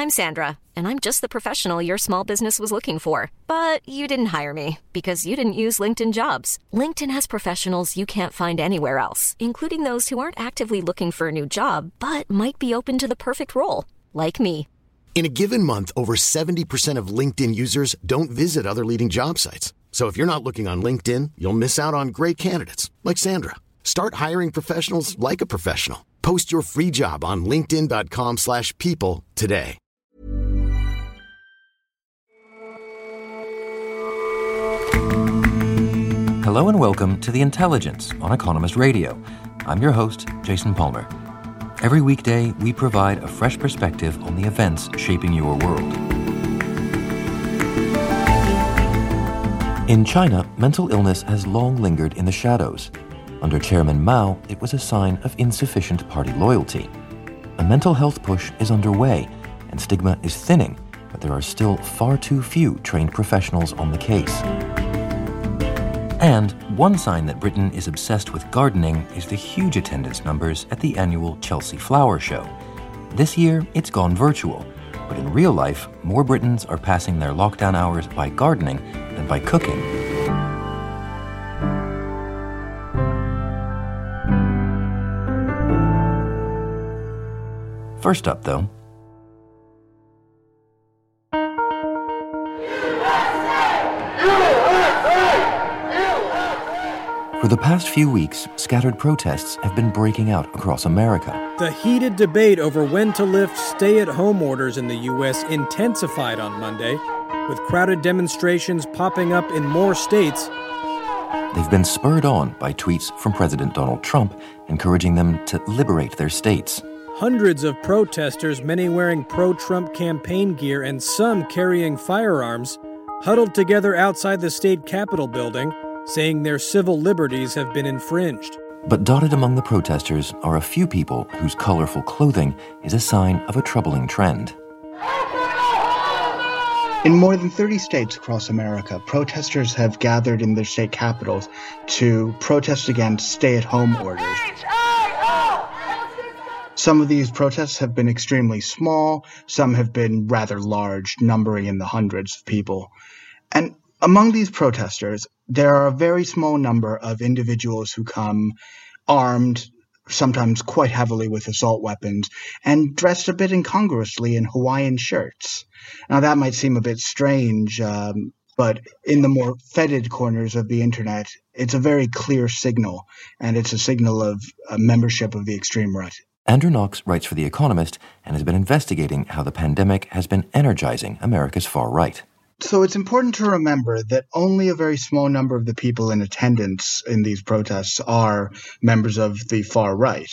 I'm Sandra, and I'm just the professional your small business was looking for. But you didn't hire me because you didn't use LinkedIn Jobs. LinkedIn has professionals you can't find anywhere else, including those who aren't actively looking for a new job, but might be open to the perfect role, like me. In a given month, over 70% of LinkedIn users don't visit other leading job sites. So if you're not looking on LinkedIn, you'll miss out on great candidates like Sandra. Start hiring professionals like a professional. Post your free job on linkedin.com/people today. Hello and welcome to The Intelligence on Economist Radio. I'm your host, Jason Palmer. Every weekday, we provide a fresh perspective on the events shaping your world. In China, mental illness has long lingered in the shadows. Under Chairman Mao, it was a sign of insufficient party loyalty. A mental health push is underway, and stigma is thinning, but there are still far too few trained professionals on the case. And one sign that Britain is obsessed with gardening is the huge attendance numbers at the annual Chelsea Flower Show. This year, it's gone virtual, but in real life, more Britons are passing their lockdown hours by gardening than by cooking. First up, though, for the past few weeks, scattered protests have been breaking out across America. The heated debate over when to lift stay-at-home orders in the U.S. intensified on Monday, with crowded demonstrations popping up in more states. They've been spurred on by tweets from President Donald Trump encouraging them to liberate their states. Hundreds of protesters, many wearing pro-Trump campaign gear and some carrying firearms, huddled together outside the state capitol building, saying their civil liberties have been infringed. But dotted among the protesters are a few people whose colorful clothing is a sign of a troubling trend. In more than 30 states across America, protesters have gathered in their state capitals to protest against stay-at-home orders. Some of these protests have been extremely small, some have been rather large, numbering in the hundreds of people. And among these protesters, there are a very small number of individuals who come armed, sometimes quite heavily with assault weapons, and dressed a bit incongruously in Hawaiian shirts. Now, that might seem a bit strange, but in the more fetid corners of the internet, it's a very clear signal, and it's a signal of membership of the extreme right. Andrew Knox writes for The Economist and has been investigating how the pandemic has been energizing America's far right. So it's important to remember that only a very small number of the people in attendance in these protests are members of the far right.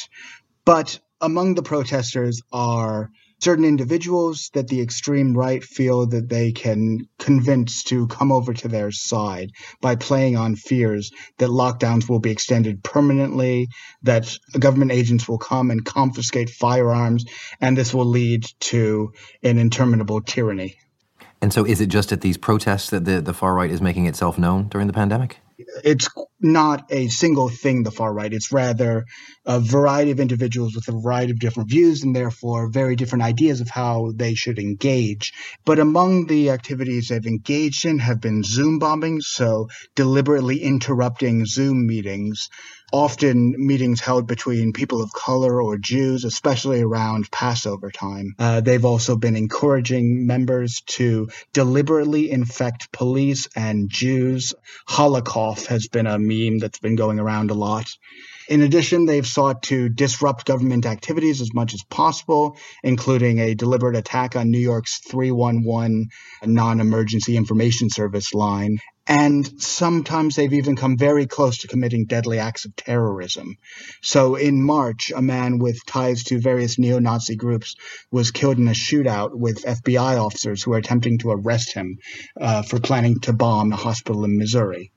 But among the protesters are certain individuals that the extreme right feel that they can convince to come over to their side by playing on fears that lockdowns will be extended permanently, that government agents will come and confiscate firearms, and this will lead to an interminable tyranny. And so is it just at these protests that the far right is making itself known during the pandemic? It's not a single thing, the far right. It's rather a variety of individuals with a variety of different views and therefore very different ideas of how they should engage. But among the activities they've engaged in have been Zoom bombings, so deliberately interrupting Zoom meetings, often meetings held between people of color or Jews, especially around Passover time. They've also been encouraging members to deliberately infect police and Jews. Holocaust has been a meme that's been going around a lot. In addition, they've sought to disrupt government activities as much as possible, including a deliberate attack on New York's 311 non-emergency information service line. And sometimes they've even come very close to committing deadly acts of terrorism. So in March, a man with ties to various neo-Nazi groups was killed in a shootout with FBI officers who were attempting to arrest him for planning to bomb a hospital in Missouri.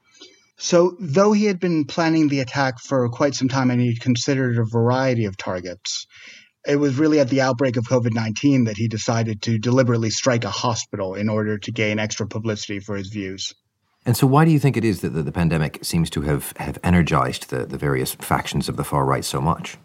So though he had been planning the attack for quite some time and he'd considered a variety of targets, it was really at the outbreak of COVID-19 that he decided to deliberately strike a hospital in order to gain extra publicity for his views. And so why do you think it is that the pandemic seems to have energized the various factions of the far right so much?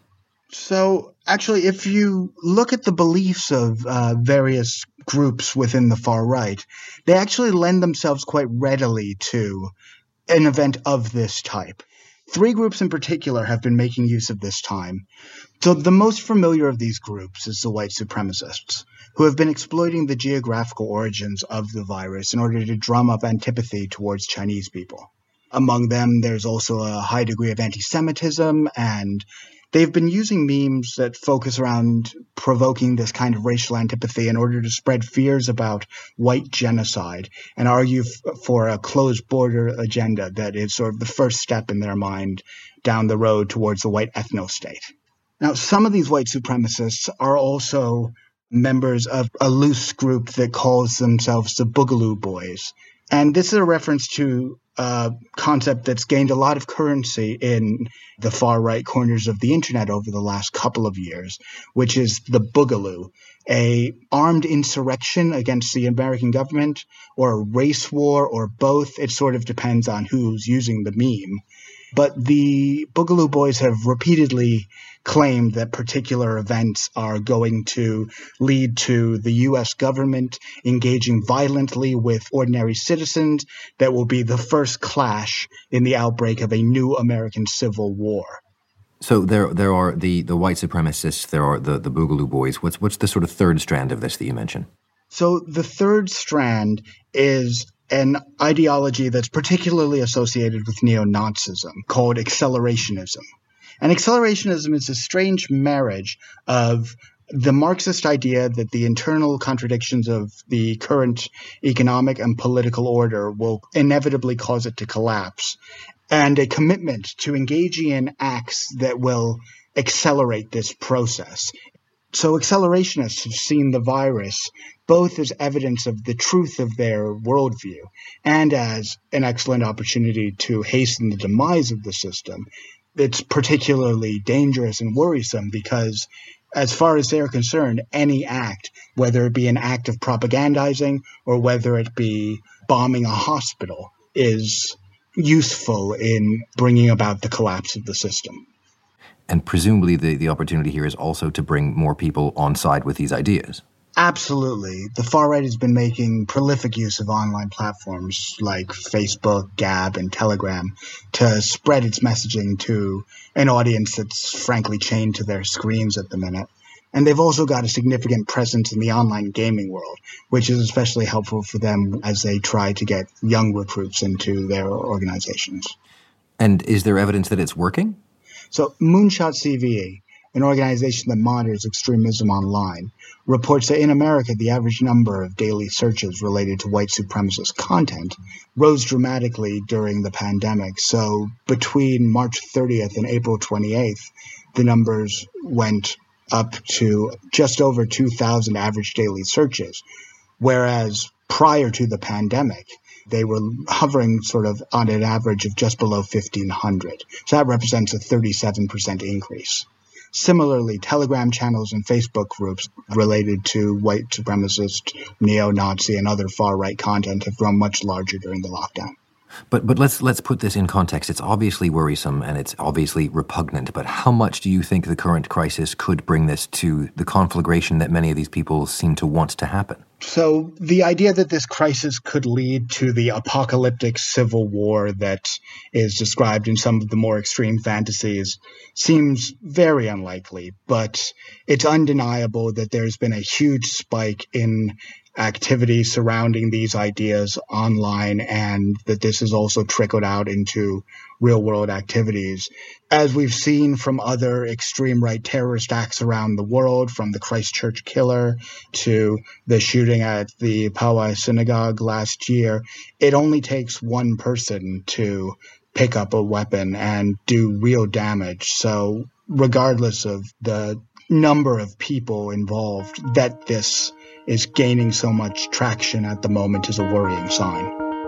So actually, if you look at the beliefs of various groups within the far right, they actually lend themselves quite readily to an event of this type. 3 groups in particular have been making use of this time. So the most familiar of these groups is the white supremacists, who have been exploiting the geographical origins of the virus in order to drum up antipathy towards Chinese people. Among them, there's also a high degree of anti-Semitism, and they've been using memes that focus around provoking this kind of racial antipathy in order to spread fears about white genocide and argue for a closed border agenda that is sort of the first step in their mind down the road towards the white ethno-state. Now, some of these white supremacists are also members of a loose group that calls themselves the Boogaloo Boys. And this is a reference to a concept that's gained a lot of currency in the far-right corners of the internet over the last couple of years, which is the Boogaloo, a armed insurrection against the American government, or a race war, or both. It sort of depends on who's using the meme. But the Boogaloo Boys have repeatedly claimed that particular events are going to lead to the U.S. government engaging violently with ordinary citizens that will be the first clash in the outbreak of a new American Civil War. So there are the white supremacists, there are the Boogaloo Boys. What's the sort of third strand of this that you mentioned? So the third strand is an ideology that's particularly associated with neo-Nazism called accelerationism. And accelerationism is a strange marriage of the Marxist idea that the internal contradictions of the current economic and political order will inevitably cause it to collapse, and a commitment to engaging in acts that will accelerate this process. So accelerationists have seen the virus both as evidence of the truth of their worldview and as an excellent opportunity to hasten the demise of the system. It's particularly dangerous and worrisome because, as far as they're concerned, any act, whether it be an act of propagandizing or whether it be bombing a hospital, is useful in bringing about the collapse of the system. And presumably the opportunity here is also to bring more people on side with these ideas. Absolutely. The far right has been making prolific use of online platforms like Facebook, Gab, and Telegram to spread its messaging to an audience that's frankly chained to their screens at the minute. And they've also got a significant presence in the online gaming world, which is especially helpful for them as they try to get young recruits into their organizations. And is there evidence that it's working? So Moonshot CVE, an organization that monitors extremism online, reports that in America, the average number of daily searches related to white supremacist content rose dramatically during the pandemic. So between March 30th and April 28th, the numbers went up to just over 2,000 average daily searches, whereas prior to the pandemic, they were hovering sort of on an average of just below 1,500. So that represents a 37% increase. Similarly, Telegram channels and Facebook groups related to white supremacist, neo-Nazi, and other far-right content have grown much larger during the lockdown. But let's put this in context. It's obviously worrisome and it's obviously repugnant, but how much do you think the current crisis could bring this to the conflagration that many of these people seem to want to happen? So the idea that this crisis could lead to the apocalyptic civil war that is described in some of the more extreme fantasies seems very unlikely, but it's undeniable that there's been a huge spike in activity surrounding these ideas online, and that this has also trickled out into real-world activities. As we've seen from other extreme right terrorist acts around the world, from the Christchurch killer to the shooting at the Powai synagogue last year, it only takes one person to pick up a weapon and do real damage. So regardless of the number of people involved, that this is gaining so much traction at the moment is a worrying sign.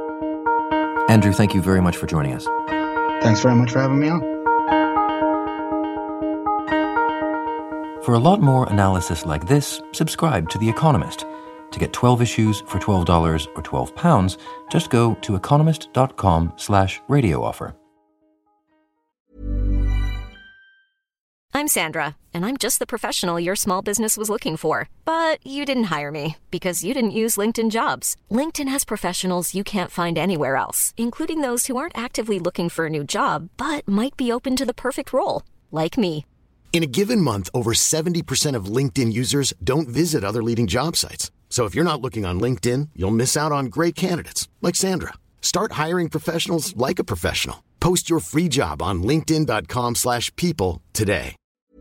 Andrew, thank you very much for joining us. Thanks very much for having me on. For a lot more analysis like this, subscribe to The Economist. To get 12 issues for $12 or £12, just go to economist.com/radio offer. I'm Sandra, and I'm just the professional your small business was looking for. But you didn't hire me because you didn't use LinkedIn Jobs. LinkedIn has professionals you can't find anywhere else, including those who aren't actively looking for a new job, but might be open to the perfect role, like me. In a given month, over 70% of LinkedIn users don't visit other leading job sites. So if you're not looking on LinkedIn, you'll miss out on great candidates like Sandra. Start hiring professionals like a professional. Post your free job on linkedin.com/people today.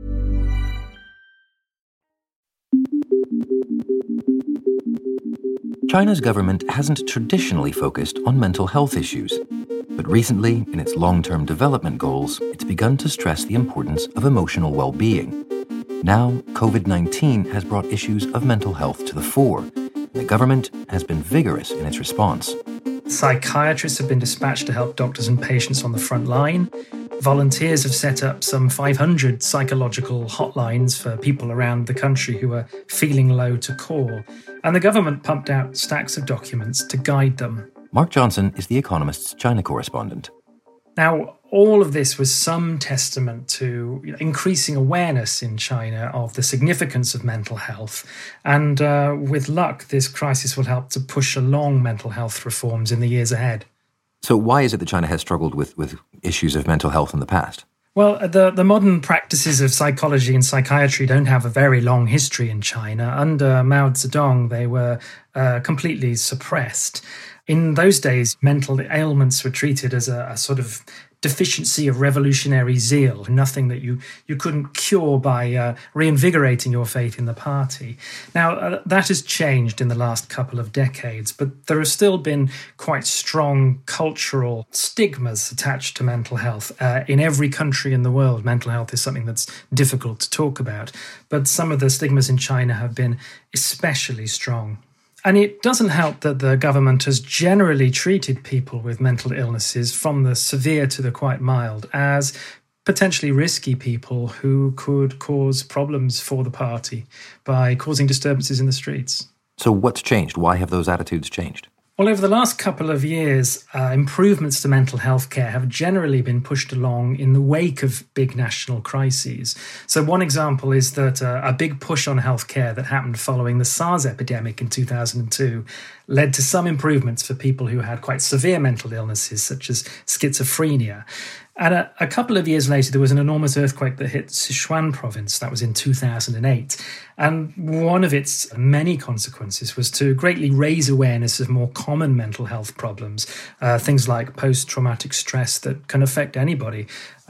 China's government hasn't traditionally focused on mental health issues. But recently, in its long-term development goals, it's begun to stress the importance of emotional well-being. Now, COVID-19 has brought issues of mental health to the fore. The government has been vigorous in its response. Psychiatrists have been dispatched to help doctors and patients on the front line. Volunteers have set up some 500 psychological hotlines for people around the country who are feeling low to call. And the government pumped out stacks of documents to guide them. Mark Johnson is The Economist's China correspondent. Now, all of this was some testament to increasing awareness in China of the significance of mental health. And with luck, this crisis will help to push along mental health reforms in the years ahead. So why is it that China has struggled with issues of mental health in the past? Well, the modern practices of psychology and psychiatry don't have a very long history in China. Under Mao Zedong, they were completely suppressed. In those days, mental ailments were treated as a sort of deficiency of revolutionary zeal, nothing that you couldn't cure by reinvigorating your faith in the party. Now, that has changed in the last couple of decades, but there have still been quite strong cultural stigmas attached to mental health. In every country in the world, mental health is something that's difficult to talk about, but some of the stigmas in China have been especially strong. And it doesn't help that the government has generally treated people with mental illnesses, from the severe to the quite mild, as potentially risky people who could cause problems for the party by causing disturbances in the streets. So what's changed? Why have those attitudes changed? Well, over the last couple of years, improvements to mental health care have generally been pushed along in the wake of big national crises. So one example is that a big push on healthcare that happened following the SARS epidemic in 2002 led to some improvements for people who had quite severe mental illnesses, such as schizophrenia. And a couple of years later, there was an enormous earthquake that hit Sichuan province. That was in 2008. And one of its many consequences was to greatly raise awareness of more common mental health problems, things like post-traumatic stress that can affect anybody.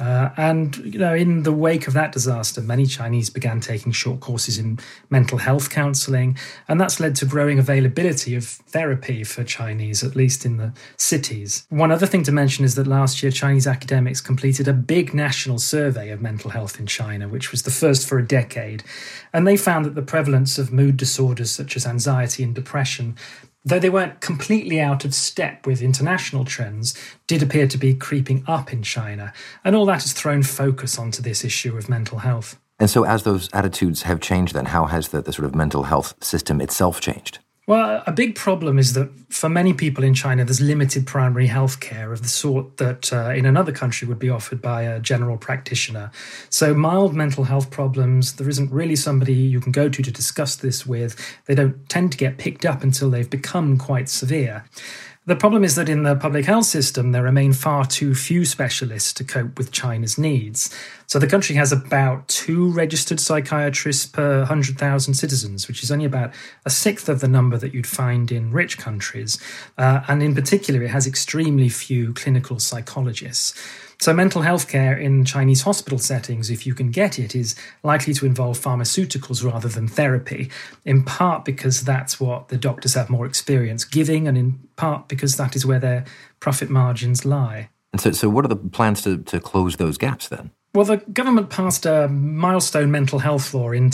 And in the wake of that disaster, many Chinese began taking short courses in mental health counselling, and that's led to growing availability of therapy for Chinese, at least in the cities. One other thing to mention is that last year, Chinese academics completed a big national survey of mental health in China, which was the first for a decade, and they found that the prevalence of mood disorders such as anxiety and depression, though they weren't completely out of step with international trends, did appear to be creeping up in China. And all that has thrown focus onto this issue of mental health. And so as those attitudes have changed, then how has the sort of mental health system itself changed? Well, a big problem is that for many people in China, there's limited primary health care of the sort that in another country would be offered by a general practitioner. So mild mental health problems, there isn't really somebody you can go to discuss this with. They don't tend to get picked up until they've become quite severe. The problem is that in the public health system, there remain far too few specialists to cope with China's needs. So the country has about 2 registered psychiatrists per 100,000 citizens, which is only about a sixth of the number that you'd find in rich countries. And in particular, it has extremely few clinical psychologists. So mental health care in Chinese hospital settings, if you can get it, is likely to involve pharmaceuticals rather than therapy, in part because that's what the doctors have more experience giving, and in part because that is where their profit margins lie. And so what are the plans to close those gaps then? Well, the government passed a milestone mental health law in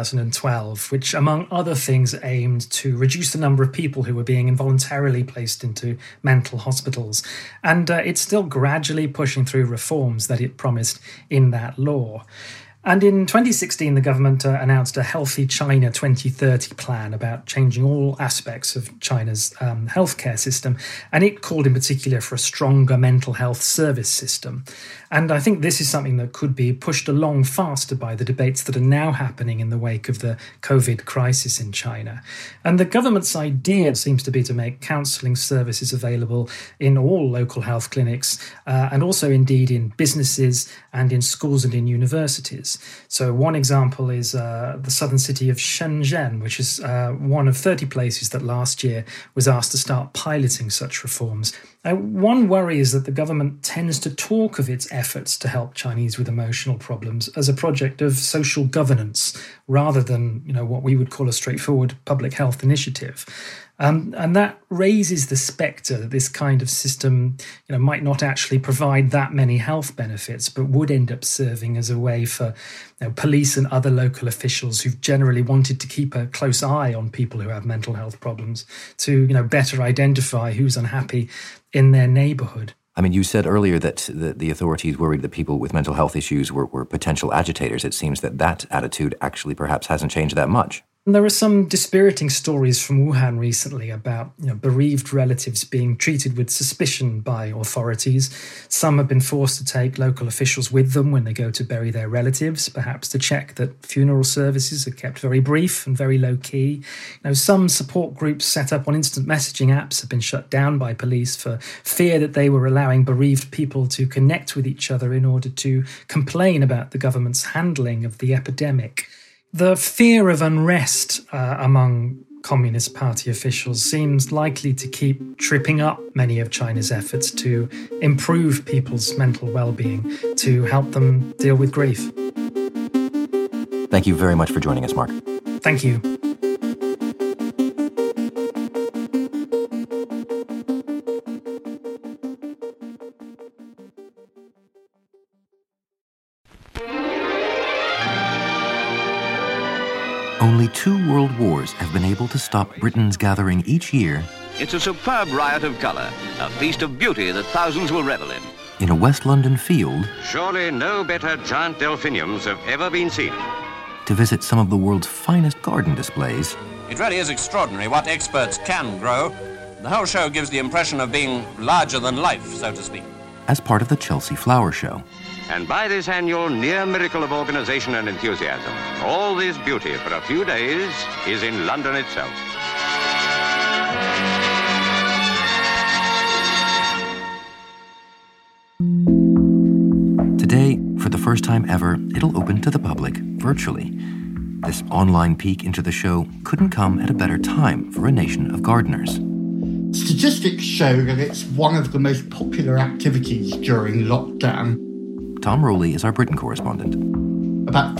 2012, which, among other things, aimed to reduce the number of people who were being involuntarily placed into mental hospitals. And it's still gradually pushing through reforms that it promised in that law. And in 2016, the government announced a Healthy China 2030 plan about changing all aspects of China's healthcare system. And it called in particular for a stronger mental health service system. And I think this is something that could be pushed along faster by the debates that are now happening in the wake of the COVID crisis in China. And the government's idea seems to be to make counselling services available in all local health clinics and also indeed in businesses and in schools and in universities. So one example is the southern city of Shenzhen, which is one of 30 places that last year was asked to start piloting such reforms. One worry is that the government tends to talk of its efforts to help Chinese with emotional problems as a project of social governance rather than, what we would call a straightforward public health initiative. And that raises the spectre that this kind of system, might not actually provide that many health benefits, but would end up serving as a way for police and other local officials who've generally wanted to keep a close eye on people who have mental health problems to, better identify who's unhappy in their neighbourhood. I mean, you said earlier that the authorities worried that people with mental health issues were potential agitators. It seems that attitude actually perhaps hasn't changed that much. There are some dispiriting stories from Wuhan recently about bereaved relatives being treated with suspicion by authorities. Some have been forced to take local officials with them when they go to bury their relatives, perhaps to check that funeral services are kept very brief and very low-key. Some support groups set up on instant messaging apps have been shut down by police for fear that they were allowing bereaved people to connect with each other in order to complain about the government's handling of the epidemic. The fear of unrest among Communist Party officials seems likely to keep tripping up many of China's efforts to improve people's mental well-being, to help them deal with grief. Thank you very much for joining us, Mark. Thank you. Only 2 world wars have been able to stop Britain's gathering each year. It's a superb riot of colour, a feast of beauty that thousands will revel in a West London field. Surely no better giant delphiniums have ever been seen. To visit some of the world's finest garden displays. It really is extraordinary what experts can grow. The whole show gives the impression of being larger than life, so to speak. As part of the Chelsea Flower Show. And by this annual near miracle of organisation and enthusiasm, all this beauty for a few days is in London itself. Today, for the first time ever, it'll open to the public virtually. This online peek into the show couldn't come at a better time for a nation of gardeners. Statistics show that it's one of the most popular activities during lockdown. Tom Rowley is our Britain correspondent. About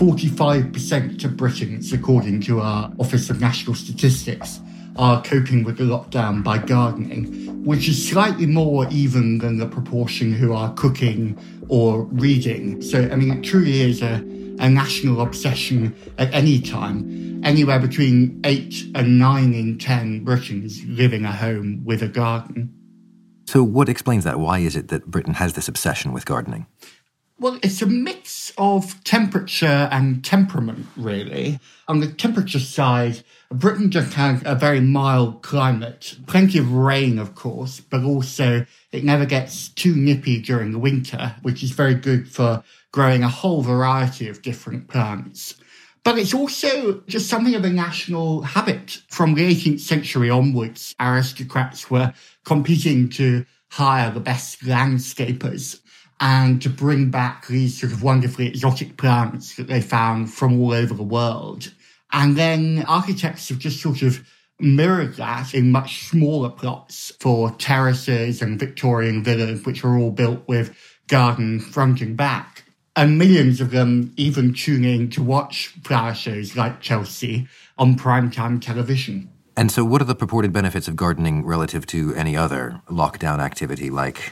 45% of Britons, according to our Office of National Statistics, are coping with the lockdown by gardening, which is slightly more even than the proportion who are cooking or reading. So, it truly is a national obsession at any time. Anywhere between 8 and 9 in 10 Britons live in a home with a garden. So what explains that? Why is it that Britain has this obsession with gardening? Well, it's a mix of temperature and temperament, really. On the temperature side, Britain just has a very mild climate. Plenty of rain, of course, but also it never gets too nippy during the winter, which is very good for growing a whole variety of different plants. But it's also just something of a national habit. From the 18th century onwards, aristocrats were competing to hire the best landscapers and to bring back these sort of wonderfully exotic plants that they found from all over the world. And then architects have just sort of mirrored that in much smaller plots for terraces and Victorian villas, which are all built with garden front and back. And millions of them even tune in to watch flower shows like Chelsea on primetime television. And so what are the purported benefits of gardening relative to any other lockdown activity like,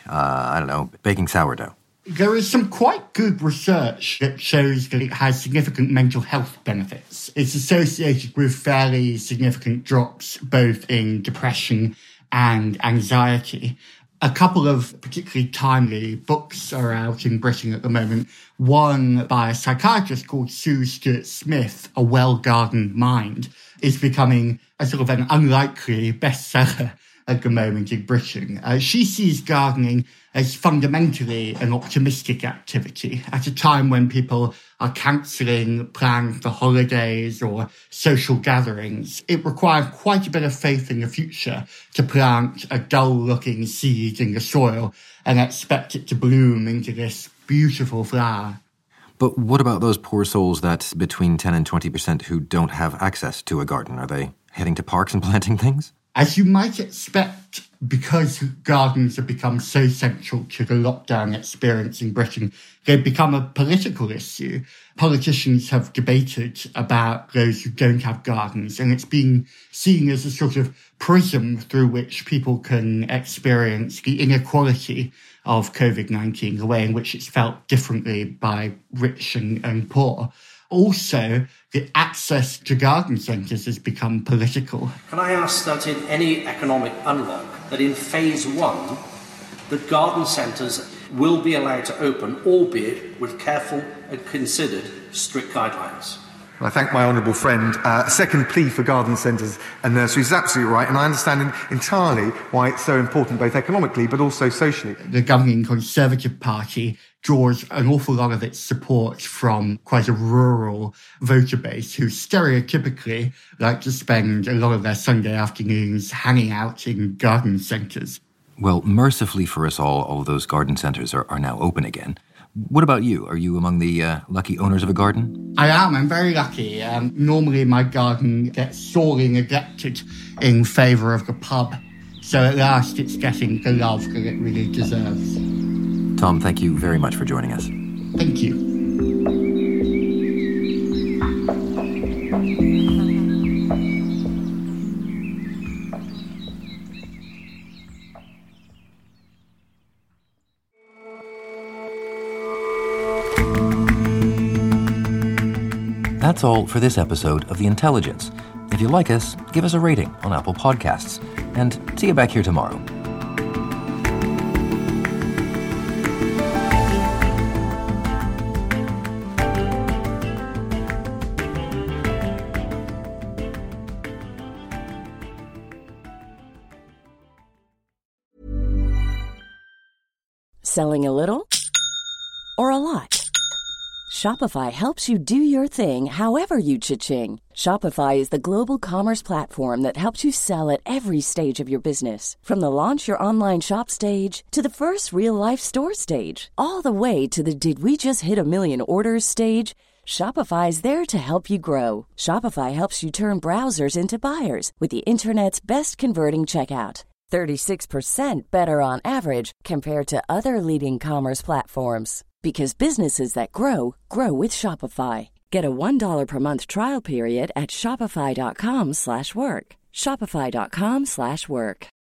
baking sourdough? There is some quite good research that shows that it has significant mental health benefits. It's associated with fairly significant drops both in depression and anxiety. A couple of particularly timely books are out in Britain at the moment. One by a psychiatrist called Sue Stuart-Smith, A Well-Gardened Mind, is becoming a sort of an unlikely bestseller at the moment in Britain. She sees gardening as fundamentally an optimistic activity at a time when people are cancelling plans for holidays or social gatherings. It requires quite a bit of faith in the future to plant a dull-looking seed in the soil and expect it to bloom into this beautiful flower. But what about those poor souls that between 10 and 20% who don't have access to a garden? Are they heading to parks and planting things? As you might expect, because gardens have become so central to the lockdown experience in Britain, they've become a political issue. Politicians have debated about those who don't have gardens, and it's been seen as a sort of prism through which people can experience the inequality of COVID-19, the way in which it's felt differently by rich and poor. Also, the access to garden centres has become political. Can I ask that in any economic unlock, that in phase one, the garden centres will be allowed to open, albeit with careful and considered strict guidelines? I thank my honourable friend. A second plea for garden centres and nurseries is absolutely right, and I understand entirely why it's so important, both economically but also socially. The governing Conservative Party draws an awful lot of its support from quite a rural voter base who stereotypically like to spend a lot of their Sunday afternoons hanging out in garden centres. Well, mercifully for us all of those garden centres are now open again. What about you? Are you among the lucky owners of a garden? I am. I'm very lucky. Normally my garden gets sorely neglected in favour of the pub. So at last it's getting the love that it really deserves. Tom, thank you very much for joining us. Thank you. That's all for this episode of The Intelligence. If you like us, give us a rating on Apple Podcasts. And see you back here tomorrow. Selling a little or a lot? Shopify helps you do your thing however you cha-ching. Shopify is the global commerce platform that helps you sell at every stage of your business. From the launch your online shop stage to the first real-life store stage, all the way to the did we just hit a million orders stage. Shopify is there to help you grow. Shopify helps you turn browsers into buyers with the internet's best converting checkout. 36% better on average compared to other leading commerce platforms. Because businesses that grow, grow with Shopify. Get a $1 per month trial period at shopify.com/work. Shopify.com/work.